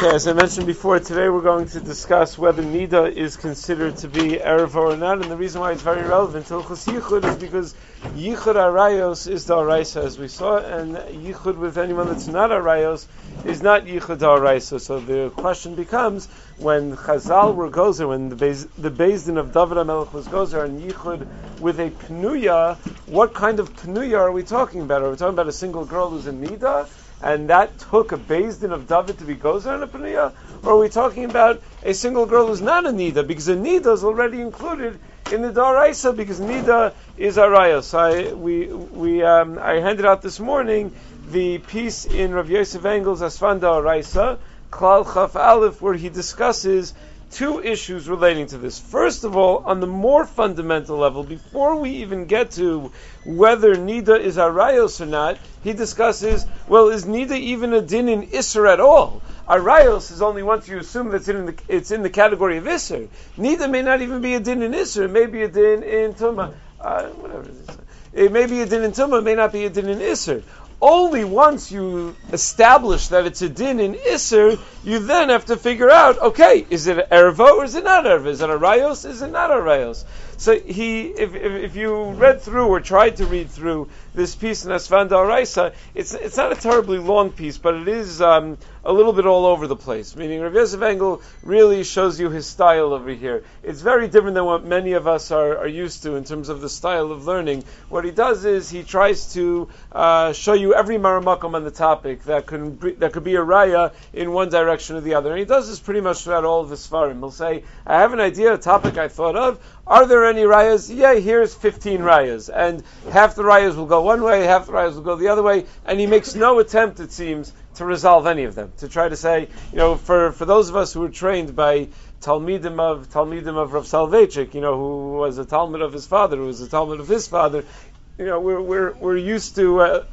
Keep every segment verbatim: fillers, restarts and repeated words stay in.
Okay, as I mentioned before, today we're going to discuss whether Nida is considered to be Erev or not, and the reason why it's very relevant to Hilchos Yichud is because Yichud Arayos is the Araisa, as we saw, and Yichud with anyone that's not Arayos is not Yichud Araisa. So the question becomes, when Chazal were Gozer, when the Beis, the Beis Din of David HaMelech was Gozer, and Yichud with a Pnuya, what kind of Pnuya are we talking about? Are we talking about a single girl who's a Nida? And that took a Beis Din of David to be Gozer and a Pnuya? Or are we talking about a single girl who's not a Nida? Because a Nida is already included in the Daraisa, because Nida is Araya. So I, we, we, um, I handed out this morning the piece in Rav Yosef Engel's Asfanda Araisa, Klal Chaf Aleph, where he discusses two issues relating to this. First of all, on the more fundamental level, before we even get to whether Nida is Arayos or not, he discusses, well, is Nida even a din in Isser at all? Arayos is only once you assume that it's in the, it's in the category of Isser. Nida may not even be a din in Isser, it may be a din in Tumah. Uh, whatever it is. It may be a din in Tumah, it may not be a din in Isser. Only once you establish that it's a din in Isser, you then have to figure out, okay, is it Erva or is it not Erva? Is it Arayos? Is it not Arayos? So he, if, if if you read through or tried to read through this piece in Asfanda Araisa, it's it's not a terribly long piece, but it is um, a little bit all over the place. Meaning Rav Yosef Engel really shows you his style over here. It's very different than what many of us are, are used to in terms of the style of learning. What he does is he tries to uh, show you every maramakom on the topic that could be, that could be a raya in one direction or the other. And he does this pretty much throughout all of his svarim. He'll say, I have an idea, a topic I thought of. Are there any rayas? Yeah, here's fifteen rayas. And half the rayas will go one way, half the rayas will go the other way. And he makes no attempt, it seems, to resolve any of them. To try to say, you know, for, for those of us who were trained by Talmidim of Talmidim of Rav Soloveitchik, you know, who was a Talmud of his father, who was a Talmud of his father, you know, we're we're we're used to uh,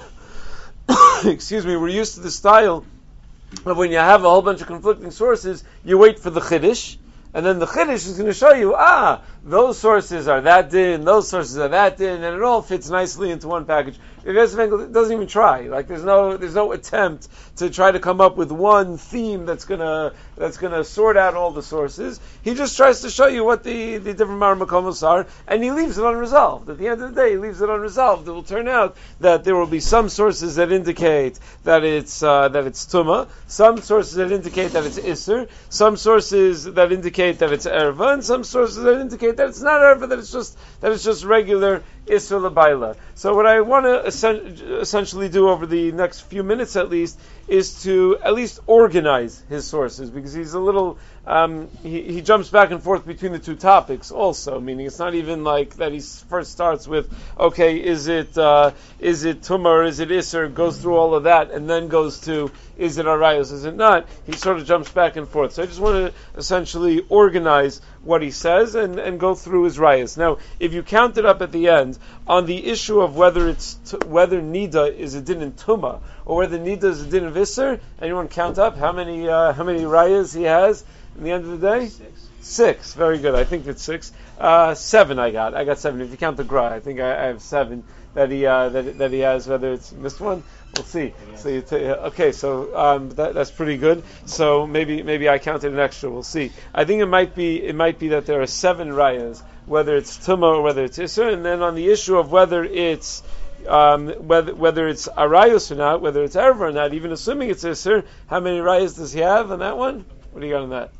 excuse me, we're used to the style of when you have a whole bunch of conflicting sources, you wait for the Chiddush, and then the Chiddush is going to show you, ah, those sources are that din, those sources are that din, and it all fits nicely into one package. It doesn't even try. Like there's no there's no attempt to try to come up with one theme that's gonna that's gonna sort out all the sources. He just tries to show you what the, the different maramakomos are, and he leaves it unresolved. At the end of the day, he leaves it unresolved. It will turn out that there will be some sources that indicate that it's uh, that it's tuma, some sources that indicate that it's isser, some sources that indicate that it's erva, and some sources that indicate that it's not erva, that it's just that it's just regular isser l'bayla. So what I want to essentially do over the next few minutes at least is to at least organize his sources, because he's a little um, he, he jumps back and forth between the two topics also, meaning it's not even like that he first starts with, okay, is it uh, is it tumah or is it isser, goes through all of that and then goes to is it arayos, is it not? He sort of jumps back and forth. So I just want to essentially organize what he says and, and go through his rayas. Now, if you count it up at the end on the issue of whether it's t- whether nida is a din in tumah or whether nida is a din of isser, anyone count up how many uh, how many rayas he has in the end of the day? Six. Six. Very good. I think it's six. Uh, seven. I got. I got seven. If you count the gra, I think I, I have seven that he uh, that that he has. Whether it's missed one, we'll see. Yes. So you t- okay. So um, that, that's pretty good. So maybe maybe I counted an extra. We'll see. I think it might be it might be that there are seven rayas, whether it's tumah or whether it's isser, and then on the issue of whether it's Um, whether whether it's arayos or not, whether it's erva or not, even assuming it's isser, how many rayas does he have on that one? What do you got on that?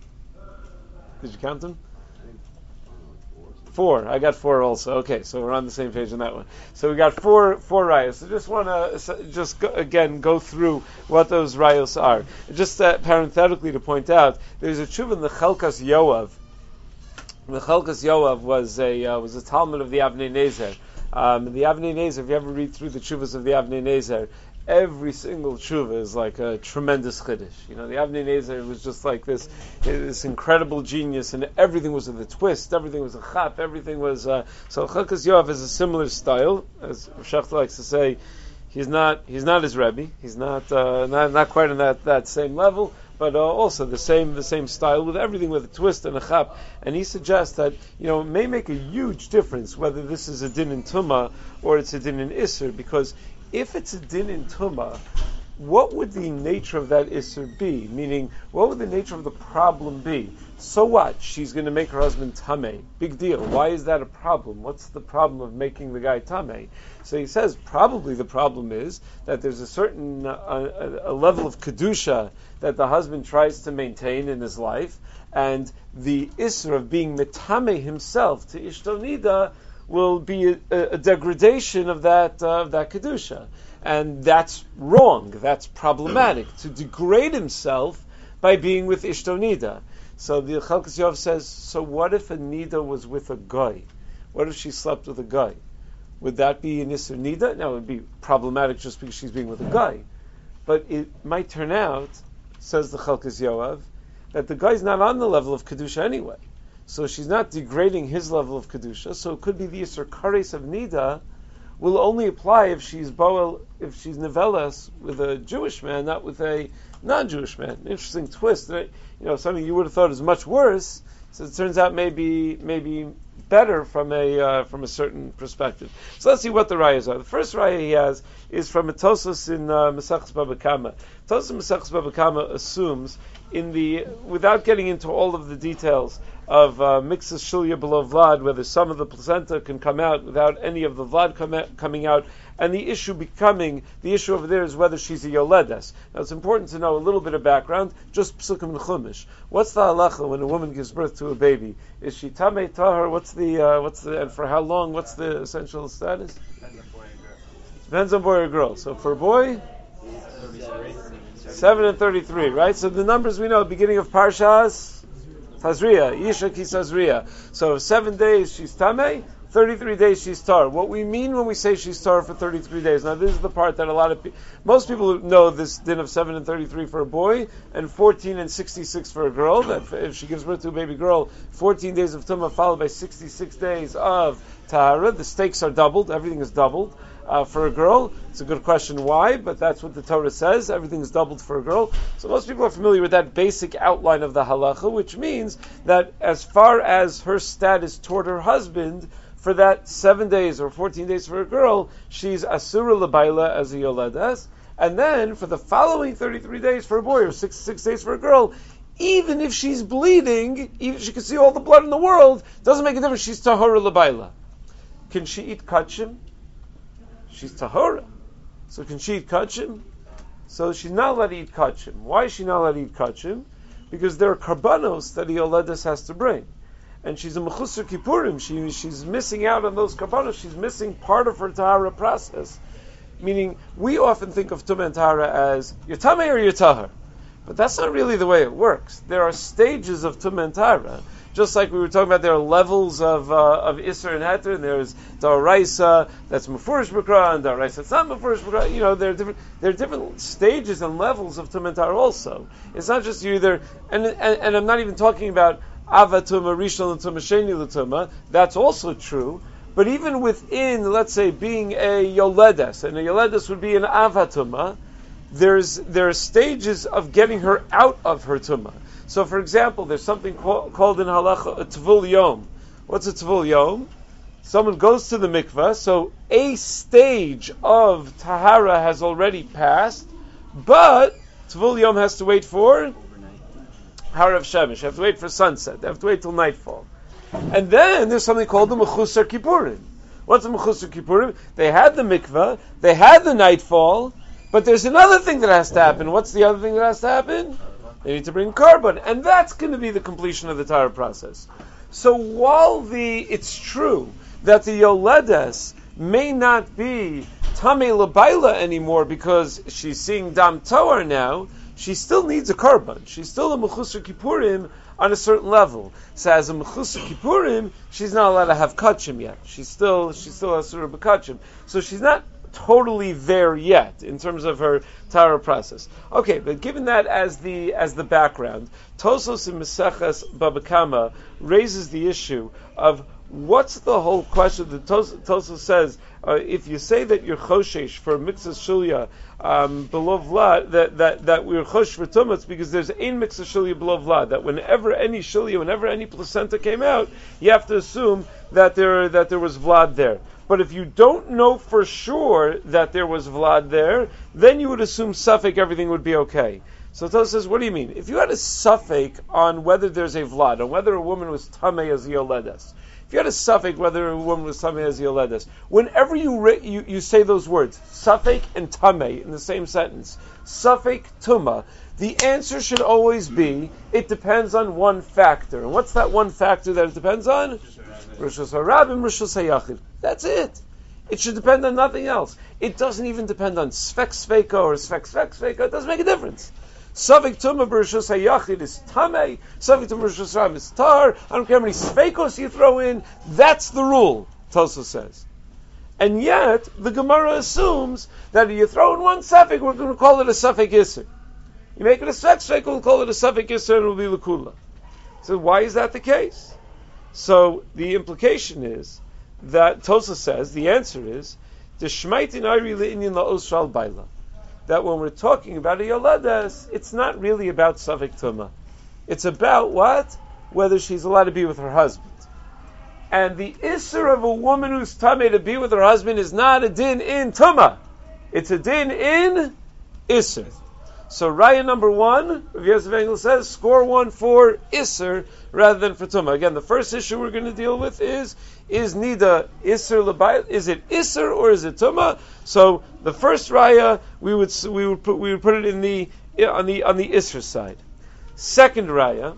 Did you count them? Four. I got four also. Okay, so we're on the same page on that one. So we got four four rayos. So just want to just go, again go through what those rayos are. Just uh, parenthetically to point out, there's a tshuva in the Chelkas Yoav. The Chelkas Yoav was a uh, was a Talmud of the Avnei Nezer. Um, the Avnei Nezer, if you ever read through the tshuvas of the Avnei Nezer, every single tshuva is like a tremendous chiddush. You know, the Avnei Nezer was just like this, this incredible genius, and everything was with a twist, everything was a chap, everything was. Uh, so Chelkas Yoav is a similar style, as Shechter likes to say. He's not, he's not his Rebbe. He's not, uh, not, not quite on that, that same level. But uh, also the same the same style with everything with a twist and a chap. And he suggests that, you know, it may make a huge difference whether this is a din in tumah or it's a din in isser, because if it's a din in tumah, what would the nature of that Isser be? Meaning, what would the nature of the problem be? So what? She's going to make her husband Tameh. Big deal. Why is that a problem? What's the problem of making the guy Tameh? So he says probably the problem is that there's a certain uh, a, a level of Kedusha that the husband tries to maintain in his life, and the Isser of being Metameh himself to Ishto Nida will be a, a, a degradation of that uh, of that Kedusha. And that's wrong. That's problematic, to degrade himself by being with Ishto Nida. So the Chalkas Yov says, so what if a Nida was with a guy? What if she slept with a guy? Would that be an Isser Nida? Now, it would be problematic just because she's being with a guy. But it might turn out, says the Chalkas Yoav, that the guy's not on the level of Kedusha anyway. So she's not degrading his level of Kedusha. So it could be the Isser Kares of Nida will only apply if she's Boel, if she's Nevelas with a Jewish man, not with a non-Jewish man. Interesting twist. Right? You know, something you would have thought is much worse. So it turns out maybe maybe better from a uh, from a certain perspective. So let's see what the rayas are. The first raya he has is from a Tosfos in uh, Masechus Baba Kama. Tosfos in Masechus Baba Kama assumes, in the without getting into all of the details of uh, mixes shilya below vlad, whether some of the placenta can come out without any of the vlad come out, coming out, and the issue becoming, the issue over there is whether she's a yoledes. Now it's important to know a little bit of background, just psukim and chumash. What's the halacha when a woman gives birth to a baby? Is she tamei tahar? What's the, uh, what's the, and for how long? What's the essential status? Depends on boy or girl. So for a boy, seven and thirty-three, right? So the numbers we know, beginning of Parshas, Tazria, Yisha ki Tazria. So seven days she's Tameh, thirty-three days she's Tar. What we mean when we say she's Tar for thirty-three days, now this is the part that a lot of people, most people know this din of seven and thirty-three for a boy, and fourteen and sixty-six for a girl, that if she gives birth to a baby girl, fourteen days of Tumah followed by sixty-six days of Tahara. The stakes are doubled, everything is doubled. Uh, for a girl, it's a good question why, but that's what the Torah says. Everything is doubled for a girl. So most people are familiar with that basic outline of the halacha, which means that as far as her status toward her husband, for that seven days or fourteen days for a girl, she's asura labaila as a yoledes, and then for the following thirty-three days for a boy or sixty-six days for a girl, even if she's bleeding, even if she can see all the blood in the world, doesn't make a difference. She's tahora labaila. Can she eat kachim? She's tahora. So can she eat kachim? So she's not allowed to eat kachim. Why is she not allowed to eat kachim? Because there are karbanos that the yoledes has to bring. And she's a mechusar kippurim. She, she's missing out on those karbanos. She's missing part of her tahara process. Meaning, we often think of tumah and tahara as you're tameh or you're tahar. But that's not really the way it works. There are stages of tumah and tahara. Just like we were talking about, there are levels of uh, of Isser and Heter, and there's Daraisa that's Mefurish B'Kra, and Daraisa that's not Mefurish B'Kra. You know, there are different there are different stages and levels of Tumah and Tahara also. It's not just you either, and, and and I'm not even talking about Ava Tumah, Rishon and Tumah, Sheni L'Tumah. That's also true. But even within, let's say, being a Yoledes, and a Yoledes would be an Ava Tumah, there's there are stages of getting her out of her Tumah. So, for example, there's something called, called in halacha a tvul yom. What's a tvul yom? Someone goes to the mikveh, so a stage of tahara has already passed, but tvul yom has to wait for harav shemesh. They have to wait for sunset. They have to wait till nightfall. And then there's something called the mechusar kippurim. What's the mechusar kippurim? They had the mikveh, they had the nightfall, but there's another thing that has to happen. What's the other thing that has to happen? They need to bring carbon, and that's going to be the completion of the Tahara process. So while the it's true that the Yoledes may not be Tamei Labaila anymore because she's seeing Dam Toar now, she still needs a carbon. She's still a Mechusar Kippurim on a certain level. So as a Mechusar Kippurim, she's not allowed to have Kachim yet. She's still she's still Asura B'Kachim. So she's not totally there yet in terms of her Tahara process. Okay, but given that as the as the background, Tosfos in Maseches Baba Kama raises the issue of what's the whole question? The Tosa says, uh, if you say that you're choshesh for mixas shulya um, below vlad, that, that, that we're chosh for tumah, it's because there's ein mixas shulya below vlad, that whenever any shulya, whenever any placenta came out, you have to assume that there, that there was vlad there. But if you don't know for sure that there was vlad there, then you would assume suffix, everything would be okay. So Tosa says, what do you mean? If you had a suffix on whether there's a vlad, on whether a woman was tamei as yoledes, if you had a suffix whether a woman was tamei as yoledes, whenever you, re- you you say those words, suffix and tamei in the same sentence, suffix tuma, the answer should always be, it depends on one factor. And what's that one factor that it depends on? Rishus harabim, Rishus hayachid. That's it. It should depend on nothing else. It doesn't even depend on svek sveka or svek svek sveka. It doesn't make a difference. Savik Tumah B'Rishus HaYachid is Tamei, Savik Tumah B'Rishus HaRab is Tar. I don't care how many Sveikos you throw in, that's the rule, Tosa says. And yet, the Gemara assumes that if you throw in one Safik, we're going to call it a Safik Isser. You make it a Svek Sveik, we'll call it a Safik Isser, and it will be L'Kula. So why is that the case? So the implication is that Tosa says, the answer is, the Shmaitin Ayri Le'inyin La'osral Baila. That when we're talking about a yoledes, it's not really about Savik Tumah. It's about what? Whether she's allowed to be with her husband. And the Isser of a woman who's Tameh to be with her husband is not a din in Tumah. It's a din in Isser. So Raya number one, Rav Yosef Engel says, score one for Isser rather than for Tumah. Again, the first issue we're going to deal with is, is Nida Isser L'Bayil? Is it Isser or is it Tumah? So the first Raya, we would we would put we would put it in the on the on the Isser side. Second Raya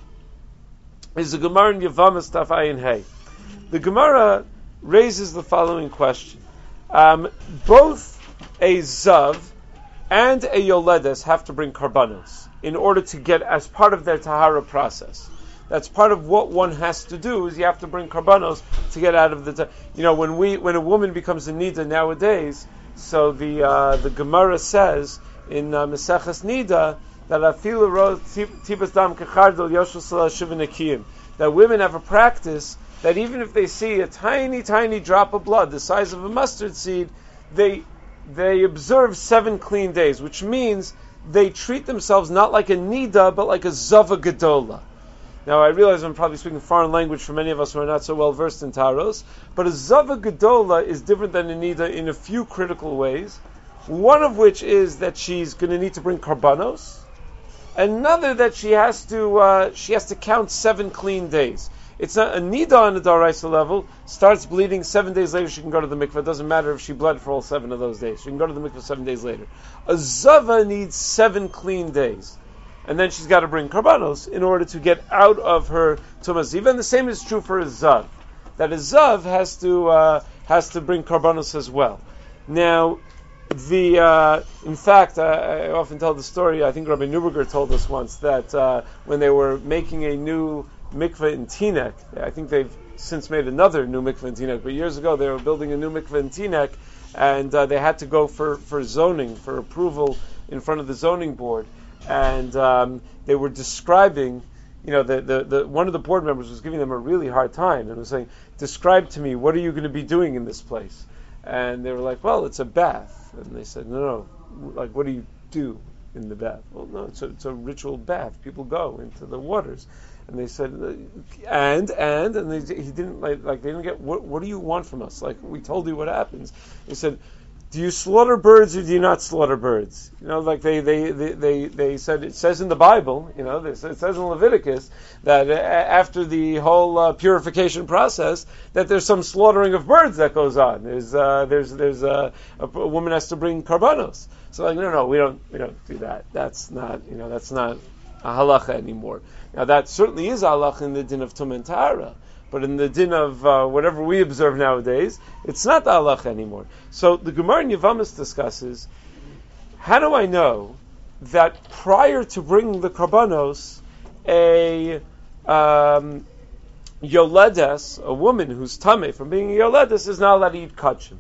is the Gemara in Yavamas Taf Ayin Hey. The Gemara raises the following question: um, both a Zav and a Yoledes have to bring karbanos in order to get as part of their tahara process. That's part of what one has to do, is you have to bring karbanos to get out of the... Ta- you know, when we when a woman becomes a nida nowadays, so the uh, the Gemara says in uh, Meseches Nida that afilu ro tibas dam kechardol yoshel salah shivanakiyim, that women have a practice that even if they see a tiny, tiny drop of blood, the size of a mustard seed, they they observe seven clean days, which means they treat themselves not like a nida, but like a zava gedola. Now, I realize I'm probably speaking foreign language for many of us who are not so well versed in taros, but a zava gedola is different than a nida in a few critical ways. One of which is that she's going to need to bring karbanos. Another that she has to uh, she has to count seven clean days. It's not a nida on the daraisa level. Starts bleeding seven days later, she can go to the mikveh. It doesn't matter if she bled for all seven of those days. She can go to the mikveh seven days later. A zava needs seven clean days, and then she's got to bring karbanos in order to get out of her tumah ziva. And the same is true for a zav. That a zav has to uh, has to bring karbanos as well. Now, the uh, in fact, uh, I often tell the story. I think Rabbi Neuberger told us once that uh, when they were making a new mikveh in Teaneck, I think they've since made another new mikveh in Teaneck, but years ago they were building a new mikveh in Teaneck, and uh, they had to go for, for zoning, for approval in front of the zoning board, and um, they were describing, you know, the, the, the one of the board members was giving them a really hard time, and was saying, describe to me, what are you going to be doing in this place? And they were like, well, it's a bath. And they said, no, no, like, what do you do in the bath? Well, no, it's a, it's a ritual bath. People go into the waters. And they said, and, and, and they, he didn't, like, like, they didn't get, what, what do you want from us? Like, we told you what happens. He said, do you slaughter birds or do you not slaughter birds? You know, like they, they, they, they, they said, it says in the Bible, you know, it says in Leviticus, that after the whole uh, purification process, that there's some slaughtering of birds that goes on. There's, uh, there's, there's, uh, a, a woman has to bring karbanos. So like, no, no, we don't, we don't do that. That's not, you know, that's not a halacha anymore. Now that certainly is a halacha in the din of Tumah and Tahara, but in the din of uh, whatever we observe nowadays, it's not the halacha anymore. So the Gemara in Yavamas discusses, how do I know that prior to bringing the karbanos, a um, yoledes, a woman who's tameh from being a yoledes, is not allowed to eat kachim?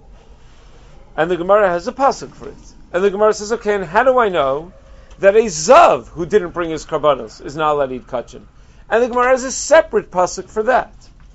And the Gemara has a pasuk for it. And the Gemara says, okay, and how do I know that a zav who didn't bring his karbanos is not allowed to eat kachim? And the Gemara has a separate pasuk for that.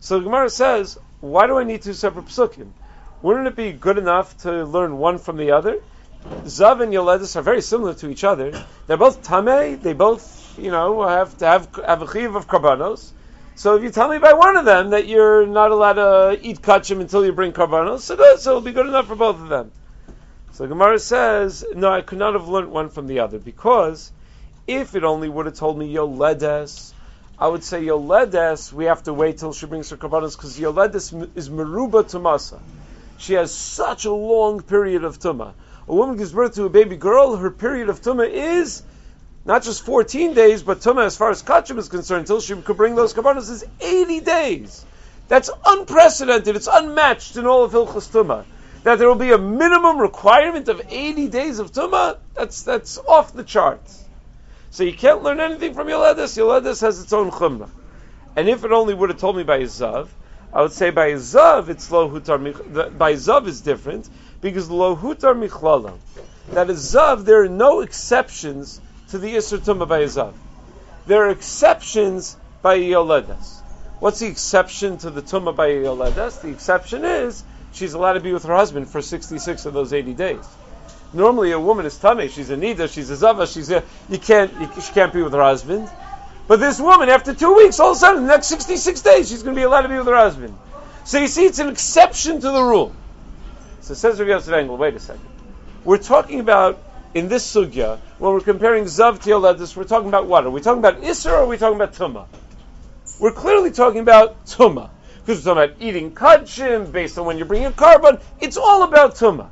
So the Gemara says, why do I need two separate psukim? Wouldn't it be good enough to learn one from the other? Zav and Yoledis are very similar to each other. They're both tamei. They both, you know, have to have, have a chiv of karbanos. So if you tell me by one of them that you're not allowed to eat kachim until you bring karbanos, so good, so it'll be good enough for both of them. So Gemara says, no, I could not have learned one from the other, because if it only would have told me Yoledes, I would say Yoledes, we have to wait till she brings her karbanos, because Yoledes is meruba tumasa. She has such a long period of tumah. A woman gives birth to a baby girl, her period of tumah is not just fourteen days, but tumah as far as kachim is concerned, until she could bring those karbanos, is eighty days. That's unprecedented. It's unmatched in all of Hilchos Tumah. That there will be a minimum requirement of eighty days of tumah, that's that's off the charts. So you can't learn anything from Yoledes. Yoledes has its own chumrah. And if it only would have told me by Zav, I would say by Zav it's lo hutar. By Zav is different because lo hutar michlala. That is Zav. There are no exceptions to the Isser Tumah by Zav. There are exceptions by Yoledes. What's the exception to the Tumah by Yoledes? The exception is she's allowed to be with her husband for sixty-six of those eighty days. Normally, a woman is tamei. She's a nida. She's a zava. She's a you can't. You, she can't be with her husband. But this woman, after two weeks, all of a sudden, the next sixty-six days, she's going to be allowed to be with her husband. So you see, it's an exception to the rule. So says Rav Yosef Engel, wait a second. We're talking about, in this sugya, when we're comparing Zav to Yoledes, we're talking about what? Are we talking about Isser or are we talking about Tumah? We're clearly talking about Tumah. Because we're talking about eating kachim, based on when you're bringing a carbon. It's all about Tumah.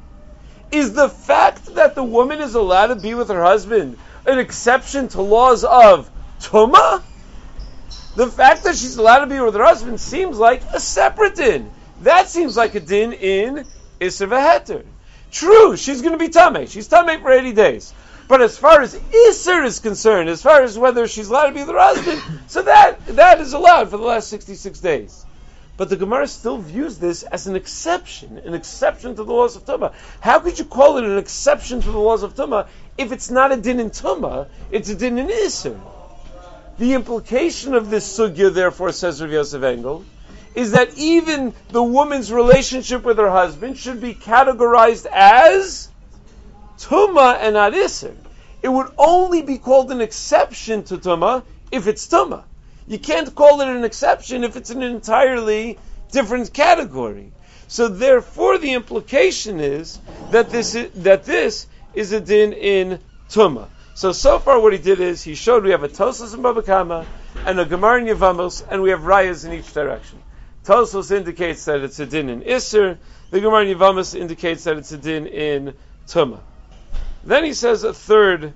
Is the fact that the woman is allowed to be with her husband an exception to laws of Tumah? The fact that she's allowed to be with her husband seems like a separate din. That seems like a din in Isser v'Heter. True, she's going to be Tameh. She's Tameh for eighty days. But as far as Isser is concerned, as far as whether she's allowed to be with her husband, so that that is allowed for the last sixty-six days. But the Gemara still views this as an exception, an exception to the laws of Tumah. How could you call it an exception to the laws of Tumah if it's not a din in Tumah, it's a din in Isser? The implication of this sugya, therefore, says Rav Yosef Engel, is that even the woman's relationship with her husband should be categorized as Tumah and not Isser. It would only be called an exception to Tumah if it's Tumah. You can't call it an exception if it's an entirely different category. So therefore the implication is that this is, that this is a din in Tumah. So, so far what he did is, he showed we have a Tosfos and Baba Kama, and a Gemara in Yevamos, and we have Rayas in each direction. Tosfos indicates that it's a din in Isser, the Gemara in Yevamos indicates that it's a din in Tumah. Then he says a third,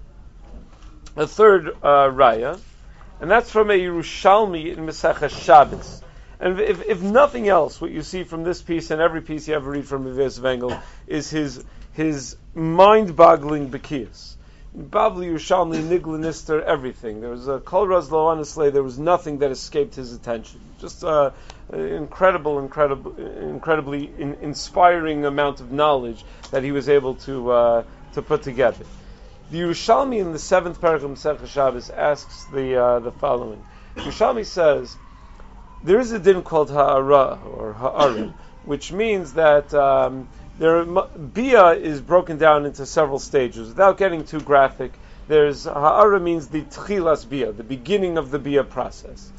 a third uh, Raya, and that's from a Yerushalmi in Mesechah Shabbos. And if, if nothing else, what you see from this piece and every piece you ever read from Rav Yosef Engel is his his mind-boggling Bekiyas. Bavli Yerushalmi, Nigla Nister, everything. There was a Kol Razlo, honestly, there was nothing that escaped his attention. Just uh, an incredible, incredible, incredibly in, inspiring amount of knowledge that he was able to uh, to put together. The Yerushalmi in the seventh paragraph of Mesechah Shabbos asks the uh, the following. Yerushalmi says there is a din called ha'ara or ha'arim, which means that um, there bia is broken down into several stages. Without getting too graphic, there's ha'ara means the tchilas bia, the beginning of the bia process.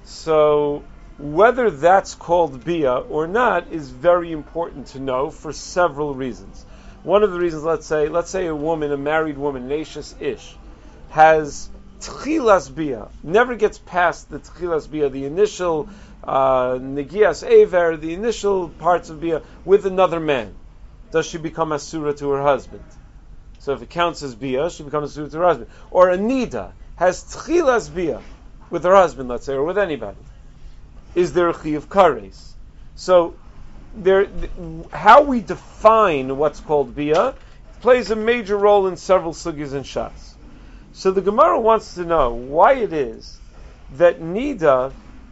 So whether that's called bia or not is very important to know for several reasons. One of the reasons, let's say, let's say a woman, a married woman, Nashis Ish, has tchilas bia, never gets past the tchilas bia, the initial uh, negias aver, the initial parts of bia, with another man. Does she become asura to her husband? So if it counts as bia, she becomes asura to her husband. Or a nida has tchilas bia with her husband, let's say, or with anybody. Is there a chi of kares? So there, how we define what's called bia plays a major role in several sugis and shas. So the Gemara wants to know why it is that nida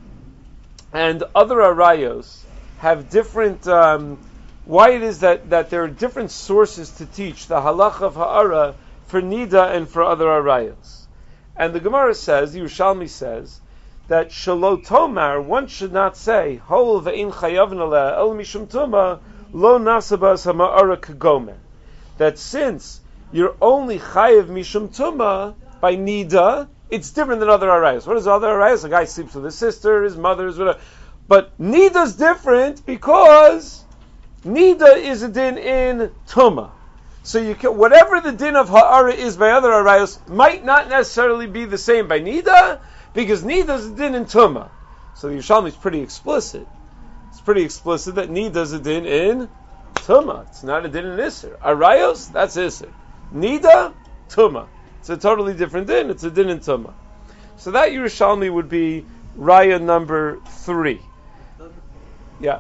and other arayos have different. Um, why it is that, that there are different sources to teach the halacha of ha'ara for nida and for other arayos. And the Gemara says, the Yerushalmi says, that shalotomar, one should not say, hol ve'in chayavin aleh el mishum tuma lo nasabas hama'ara kagomer. That since you're only chayav mishum tuma by nida, it's different than other arayos. What is other arayos? A guy sleeps with his sister, his mother, his whatever. But nida's different because nida is a din in tuma. So you can, whatever the din of ha'ara is by other arayos might not necessarily be the same by nida, because nida is a din in tuma. So the Yerushalmi is pretty explicit. It's pretty explicit that nida is a din in tuma. It's not a din in isser. Arayos, that's isser. Nida, tuma. It's a totally different din. It's a din in tuma. So that Yerushalmi would be raya number three. Yeah.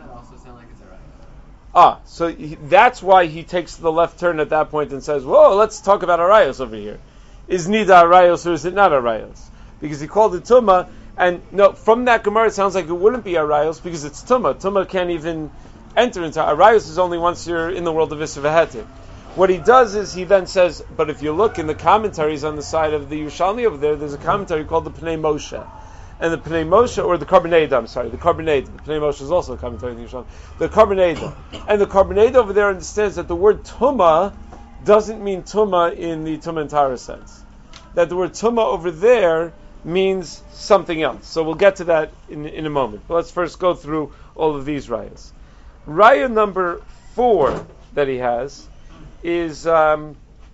Ah, so he, that's why he takes the left turn at that point and says, whoa, let's talk about arayos over here. Is nida arayos or is it not arayos? Because he called it tumah, and no, from that Gemara it sounds like it wouldn't be arayos because it's tumah. Tumah can't even enter into arayos is only once you're in the world of Isser V'Heter. What he does is he then says, but if you look in the commentaries on the side of the Yerushalmi over there, there's a commentary called the Pnei Moshe. And the Pnei Moshe, or the Carbonada, I'm sorry, the Carbonada. The Pnei Moshe is also a commentary in the Yerushalmi. The Carbonada. And the Carbonada over there understands that the word Tumah doesn't mean Tumah in the Tumah and Tara sense. That the word Tumah over there means something else. So we'll get to that in, in a moment. But let's first go through all of these rayas. Raya number four that he has is um,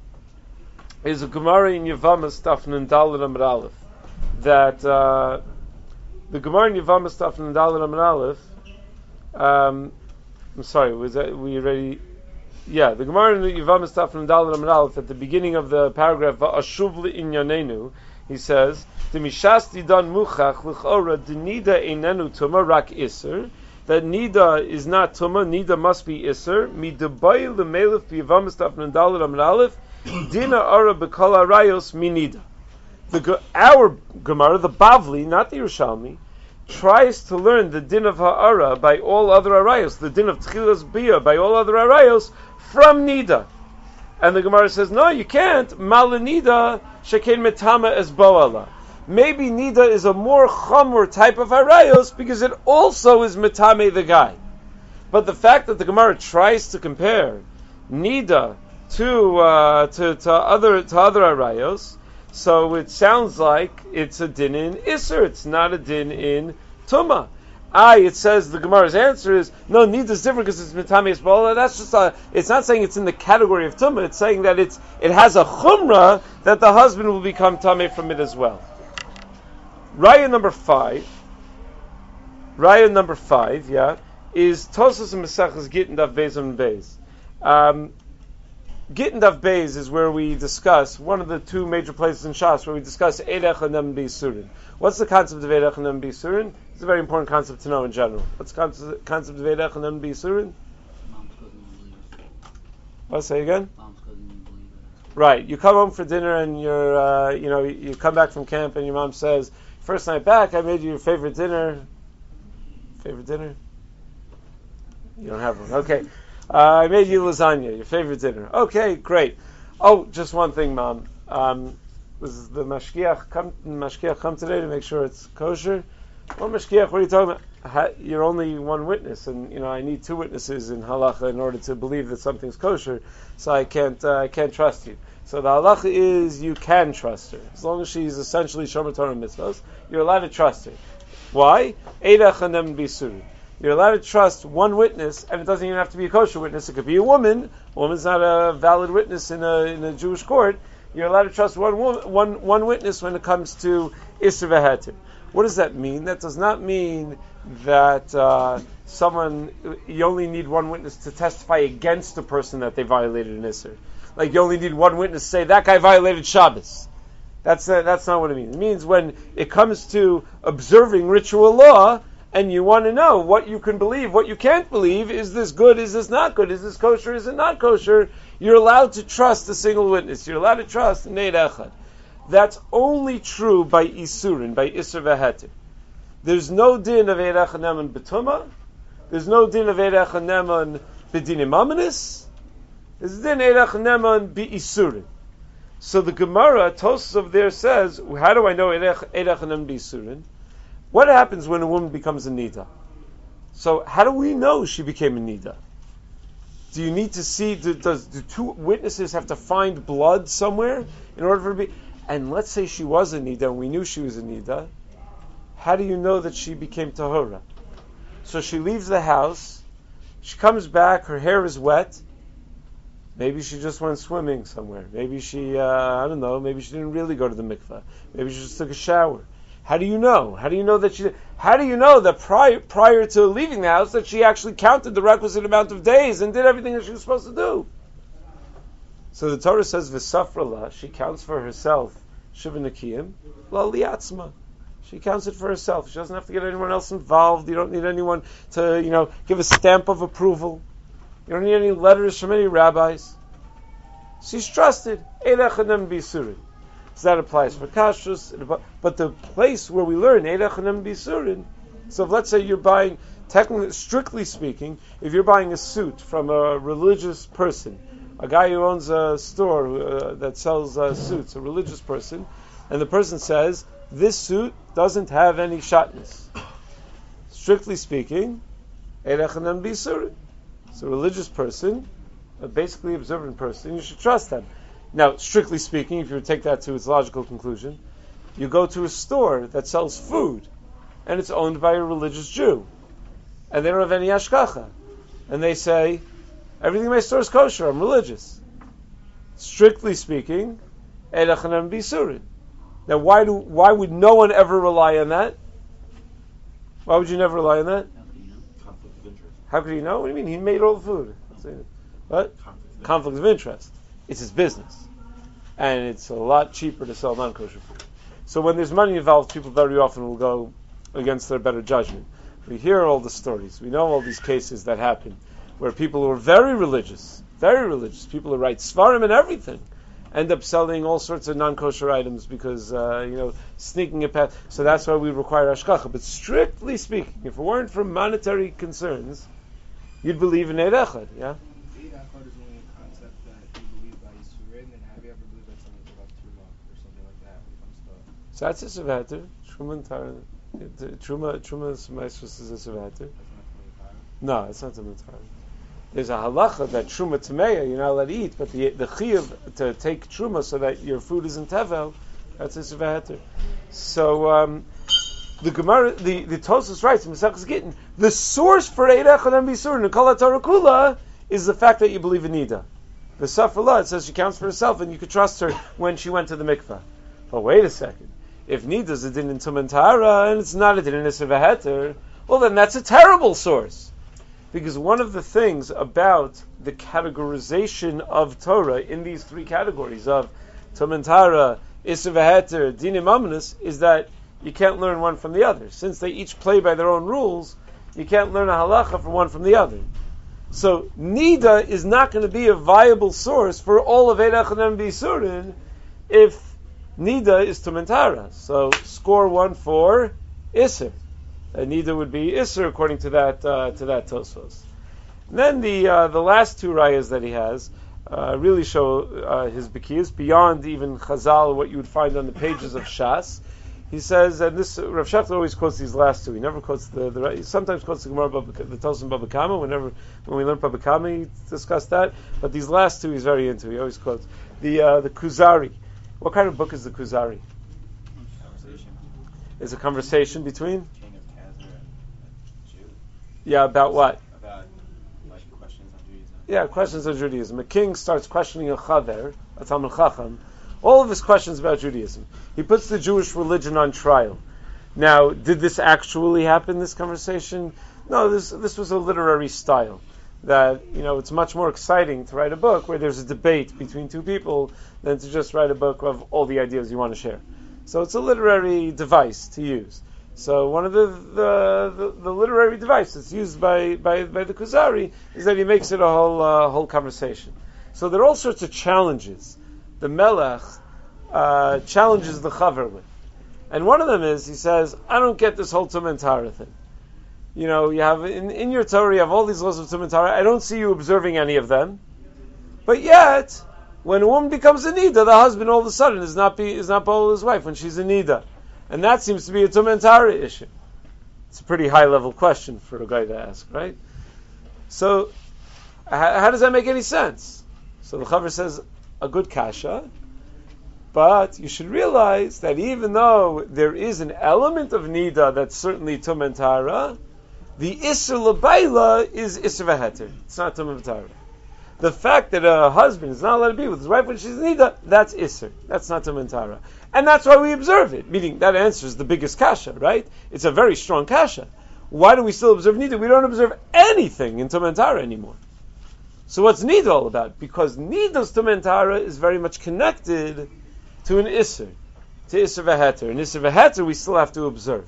is a Gemara in Yevamos Daf Nun Daled Amud Aleph. That... Uh, The Gemara in Yevamos Daf Nun Daled Amud Aleph. Um, I'm sorry, was that we already? Yeah, the Gemara in Yevamos Daf Nun Daled Amud Aleph at the beginning of the paragraph Va'ashuv Li'inyanenu, he says, "Demishasti dan muchach l'chora denida einenu tuma rak iser." That nida is not tuma, nida must be iser. Midabai lemelef b'Yevamos Daf Nun Daled Amud Aleph, dina ara b'kol arayos minida. The, our Gemara, the Bavli, not the Yerushalmi, tries to learn the din of Ha'ara by all other arayos, the din of Tchilas Biyah by all other arayos, from Nida. And the Gemara says, no, you can't. Mala Nida, Sheken Metama es Bo'ala. Maybe Nida is a more chamur type of arayos because it also is Metame the guy. But the fact that the Gemara tries to compare Nida to, uh, to, to other, to other arayos, so it sounds like it's a din in Isser. It's not a din in Tumah. I, it says the Gemara's answer is, no, Nida is different because it's Mitame Yisbola. That's just a, it's not saying it's in the category of Tumah. It's saying that it's it has a Chumrah that the husband will become Tameh from it as well. Raya number five, Raya number five, yeah, is Tosas and Mesechus Gittin Daf Beis and Beis. Um, Gittin Daf Beis is where we discuss, one of the two major places in Shas, where we discuss Eidach and Nem B'Yisurin. What's the concept of Eidach and Nem B'Yisurin? It's a very important concept to know in general. What's the concept, concept of Eidach and Nem B'Yisurin? What, say again? Right, you come home for dinner and you're, uh, you know, you come back from camp and your mom says, first night back, I made you your favorite dinner. Favorite dinner? You don't have one. Okay. Uh, I made you lasagna, your favorite dinner. Okay, great. Oh, just one thing, Mom. Um, was the mashgiach come? Mashgiach come today to make sure it's kosher? Well, mashgiach, what are you talking about? You're only one witness, and you know I need two witnesses in halacha in order to believe that something's kosher. So I can't, uh, I can't trust you. So the halacha is you can trust her as long as she's essentially shomer Torah mitzvahs. You're allowed to trust her. Why? Eidach and Nem B'Yisurin. You're allowed to trust one witness, and it doesn't even have to be a kosher witness. It could be a woman. A woman's not a valid witness in a in a Jewish court. You're allowed to trust one woman, one one witness when it comes to Isser V'Heter. What does that mean? That does not mean that uh, someone you only need one witness to testify against the person that they violated an Isser. Like you only need one witness to say that guy violated Shabbos. That's uh, that's not what it means. It means when it comes to observing ritual law, and you want to know what you can believe, what you can't believe, is this good, is this not good, is this kosher, is it not kosher, you're allowed to trust a single witness. You're allowed to trust Neid Echad. That's only true by Isurin, by Isser V'Heter. There's no din of Eid Echad Neman B'Tumah. There's no din of Eid Echad Neman B'Dinim Amanis. There's din Eid Echad Neman B'Isurin. So the Gemara, Tosas of there says, how do I know Eid Echad Neman B'Isurin? What happens when a woman becomes a nida? So how do we know she became a nida? Do you need to see, do, does, do two witnesses have to find blood somewhere in order for her to be, and let's say she was a nida and we knew she was a nida, how do you know that she became tahora? So she leaves the house, she comes back, her hair is wet, maybe she just went swimming somewhere, maybe she, uh, I don't know, maybe she didn't really go to the mikveh, maybe she just took a shower. How do you know? How do you know that she? How do you know that prior prior to leaving the house that she actually counted the requisite amount of days and did everything that she was supposed to do? So the Torah says v'safrala, she counts for herself shiva nekiyim la liatzma. She counts it for herself. She doesn't have to get anyone else involved. You don't need anyone to, you know, give a stamp of approval. You don't need any letters from any rabbis. She's trusted. Eilech hanem b'isurin. So that applies for kashrus, but the place where we learn Eilech hanem b'isurin. So if, let's say you're buying, technically, strictly speaking, if you're buying a suit from a religious person, a guy who owns a store uh, that sells uh, suits, a religious person, and the person says, this suit doesn't have any shatnez. Strictly speaking, Eilech hanem b'isurin. It's a religious person, a basically observant person, you should trust them. Now, strictly speaking, if you would take that to its logical conclusion, you go to a store that sells food, and it's owned by a religious Jew, and they don't have any hashkacha, and they say, everything in my store is kosher, I'm religious. Strictly speaking, Eilech hanem b'isurin. Now, why do why would no one ever rely on that? Why would you never rely on that? Conflict of interest. How could he know? What do you mean? He made all the food. What? Conflict of Conflict of interest. It's his business. And it's a lot cheaper to sell non-kosher food. So when there's money involved, people very often will go against their better judgment. We hear all the stories. We know all these cases that happen where people who are very religious, very religious, people who write svarim and everything, end up selling all sorts of non-kosher items because, uh, you know, sneaking a path. So that's why we require hashkacha. But strictly speaking, if it weren't for monetary concerns, you'd believe in Eid Echad, yeah? So that's a sevater. Truma Truma Truma Maestros is a sevater. No, it's not a mitzvah. There's a halacha that truma tameya you're not allowed to eat, but the the chiyuv to take truma so that your food isn't tevel, that's a sevater. So um, the Gemara, the the Tosfos writes in Mesechus Gittin, the source for Eid Echad and B'Isurin and Kol HaTorah Kula is the fact that you believe in Nida. The Safrala, it says she counts for herself and you could trust her when she went to the mikvah. But wait a second. If Nida is a din in Tum and Tahara and it's not a din in Isser V'Heter, well then that's a terrible source. Because one of the things about the categorization of Torah in these three categories of Tum and Tahara, Isser V'Heter, Dinim Amanus, is that you can't learn one from the other. Since they each play by their own rules, you can't learn a halacha from one from the other. So Nida is not going to be a viable source for all of Eid Echad and B'Isurin if Nida is Tum and Tahara. So score one for Isser. Uh, Nida would be Isser according to that uh, to that Tosfos. And then the uh, the last two rayas that he has uh, really show uh, his Bikiyas beyond even Chazal, what you would find on the pages of Shas. He says, and this Rav Shechter always quotes these last two. He never quotes the, the he sometimes quotes the Gemara, the Tosim Baba Kama. Whenever when we learn Baba Kama, he discussed that. But these last two, he's very into. He always quotes the uh, the Kuzari. What kind of book is the Kuzari? Conversation. It's a conversation between. King of Kazar and a Jew. Yeah, about what? About like questions on Judaism. Yeah, questions on Judaism. A king starts questioning a chaver, a Talmud Chacham. All of his questions about Judaism. He puts the Jewish religion on trial. Now, did this actually happen, this conversation? No, this this was a literary style. That, you know, it's much more exciting to write a book where there's a debate between two people than to just write a book of all the ideas you want to share. So it's a literary device to use. So one of the the, the, the literary devices used by, by, by the Kuzari is that he makes it a whole uh, whole conversation. So there are all sorts of challenges the Melech uh, challenges the Chaver with. And one of them is, he says, I don't get this whole Tum and Tahara thing. You know, you have in, in your Torah, you have all these laws of Tum and Tahara. I don't see you observing any of them. But yet, when a woman becomes a Nida, the husband all of a sudden is not be, is not Baal his wife when she's a Nida. And that seems to be a Tum and Tahara issue. It's a pretty high level question for a guy to ask, right? So, how, how does that make any sense? So the Chaver says, a good kasha, but you should realize that even though there is an element of nida that's certainly tum and tara, the isser l'bayla is isser v'heter. It's not tum and tara. The fact that a husband is not allowed to be with his wife when she's nida, that's isser. That's not tum and tara. And that's why we observe it, meaning that answers the biggest kasha, right? It's a very strong kasha. Why do we still observe nida? We don't observe anything in tum and tara anymore. So what's nida all about? Because nida's tum and tara is very much connected to an isser, to isser v'heter. And isser v'heter we still have to observe.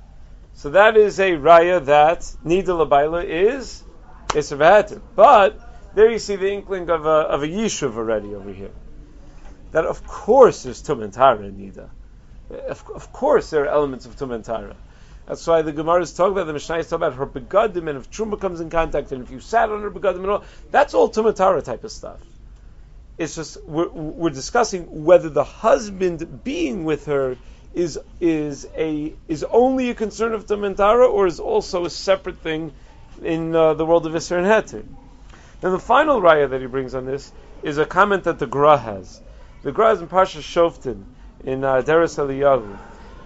So that is a raya that nida l'bayla is isser v'heter. But there you see the inkling of a, of a yishuv already over here. That of course there's tum and tara in nida. Of, of course there are elements of tum and tara. That's why the Gemara is talking about, the Mishnah is talking about her begadim, and if truma comes in contact, and if you sat on her begadim and all, that's all tum and tara type of stuff. It's just, we're, we're discussing whether the husband being with her is is a is only a concern of tum and tara, or is also a separate thing in uh, the world of Isser and Heter. Then the final raya that he brings on this is a comment that the Gra has. The Gra is in Parsha Shoftim, in uh, Deres Eliyahu.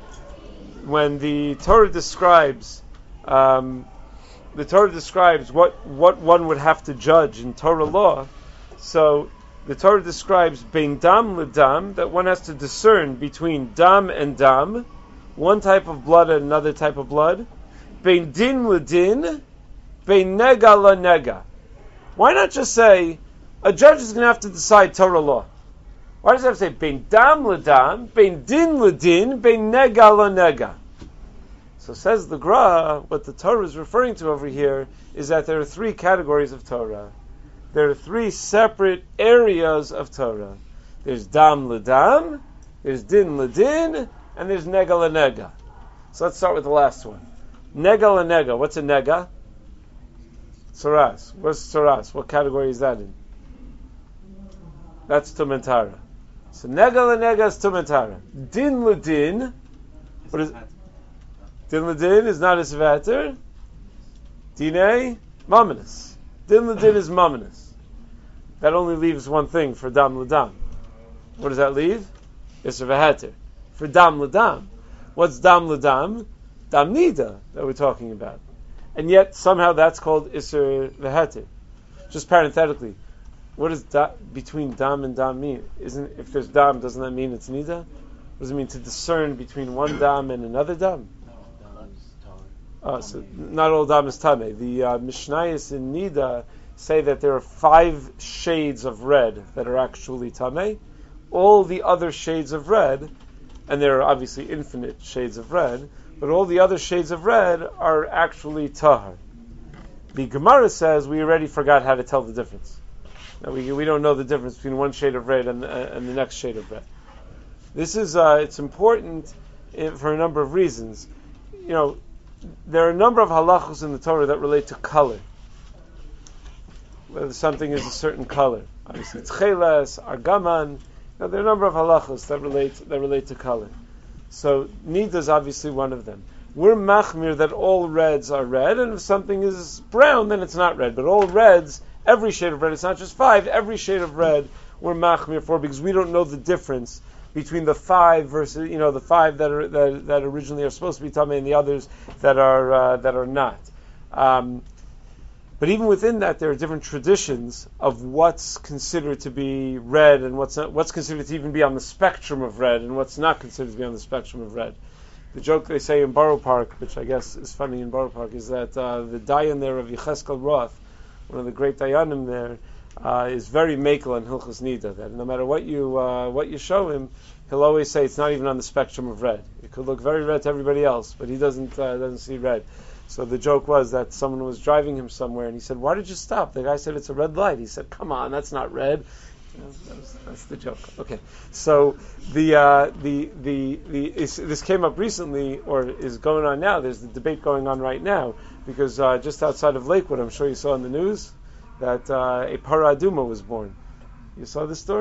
When the Torah describes, um, the Torah describes what, what one would have to judge in Torah law. So the Torah describes bein dam ledam, that one has to discern between dam and dam, one type of blood and another type of blood. Bein din ledin, bein nega la nega. Why not just say a judge is going to have to decide Torah law? Why does it have to say bein dam ledam, bein din ledin, bein nega la nega? So says the Gra, what the Torah is referring to over here is that there are three categories of Torah. There are three separate areas of Torah. There's dam ledam, there's din ledin, and there's nega la nega. So let's start with the last one. Nega la nega. What's a nega? Tzoras. What's tzoras? What category is that in? That's tum and tara. So nega la nega is tum and tara. Din ledin. What is? Din ledin is not a sevater. Dinei maminus. Din ledin is maminus. That only leaves one thing for dam ledam. What does that leave? Isser v'heter. For dam ledam. What's dam ledam? Dam nida that we're talking about. And yet somehow that's called isser v'heter. Just parenthetically, what does da, between dam and dam mean? Isn't, if there's dam, doesn't that mean it's nida? What does it mean to discern between one dam and another dam? Uh, so not all dam is tameh. The uh, Mishnayos in Nida say that there are five shades of red that are actually tameh. All the other shades of red, and there are obviously infinite shades of red, but all the other shades of red are actually tahar. The Gemara says we already forgot how to tell the difference. Now, we we don't know the difference between one shade of red and, uh, and the next shade of red. This is uh, it's important for a number of reasons. You know, there are a number of halachos in the Torah that relate to color. Whether something is a certain color. Obviously, tcheles, argaman. Now, there are a number of halachos that relate that relate to color. So, nida is obviously one of them. We're machmir that all reds are red, and if something is brown, then it's not red. But all reds, every shade of red, it's not just five, every shade of red, we're machmir for, because we don't know the difference between the five versus, you know, the five that are that, that originally are supposed to be tamei and the others that are uh, that are not. Um, but even within that, there are different traditions of what's considered to be red and what's not, what's considered to even be on the spectrum of red and what's not considered to be on the spectrum of red. The joke they say in Borough Park, which I guess is funny in Borough Park, is that uh, the dayan there of Yecheskel Roth, one of the great dayanim there, Uh, is very makel in Hilchos Nida, that no matter what you uh, what you show him, he'll always say it's not even on the spectrum of red. It could look very red to everybody else, but he doesn't uh, doesn't see red. So the joke was that someone was driving him somewhere, and he said, "Why did you stop?" The guy said, "It's a red light." He said, "Come on, that's not red." You know, that was, that's the joke. Okay, so the uh, the the the is, this came up recently, or is going on now. There's the debate going on right now because uh, just outside of Lakewood, I'm sure you saw in the news that uh, a Parah Aduma was born. You saw this story?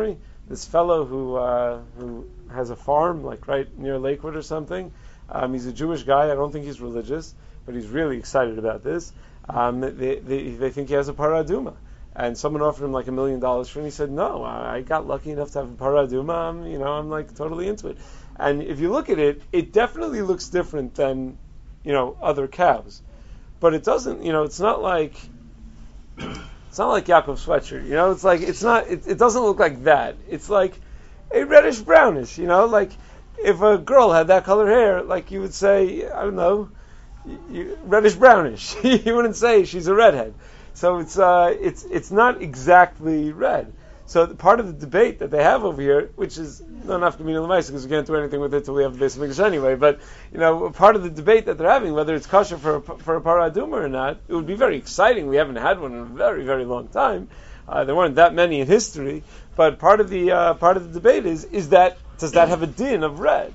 this fellow who uh, who has a farm, like right near Lakewood or something. Um, he's a Jewish guy. I don't think he's religious, but he's really excited about this. Um, they, they they think he has a paraduma, and someone offered him like a million dollars for it. And he said, "No, I, I got lucky enough to have a paraduma. I'm, you know, I'm like totally into it." And if you look at it, it definitely looks different than, you know, other cows, but it doesn't. You know, it's not like it's not like Yaakov's sweatshirt. You know, it's like it's not. It, it doesn't look like that. It's like a reddish brownish. You know, like if a girl had that color hair, like you would say, I don't know, you, reddish brownish. You wouldn't say she's a redhead. So it's uh, it's it's not exactly red. So part of the debate that they have over here, which is not enough to mean in the mice because we can't do anything with it till we have the basic English anyway. But you know, part of the debate that they're having, whether it's kosher for a, for a paraduma or not, it would be very exciting. We haven't had one in a very very long time. Uh, there weren't that many in history. But part of the uh, part of the debate is is that does that have a din of red?